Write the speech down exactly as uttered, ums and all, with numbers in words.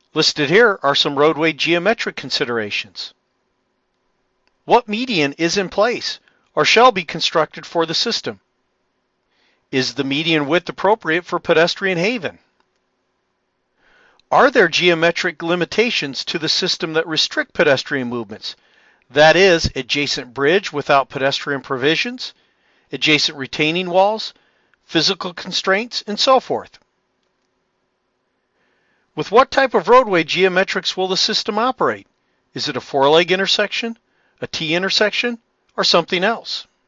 Listed here are some roadway geometric considerations. What median is in place or shall be constructed for the system? Is the median width appropriate for pedestrian haven? Are there geometric limitations to the system that restrict pedestrian movements? That is, adjacent bridge without pedestrian provisions, adjacent retaining walls, physical constraints, and so forth. With what type of roadway geometrics will the system operate? Is it a four-leg intersection, a T intersection, or something else?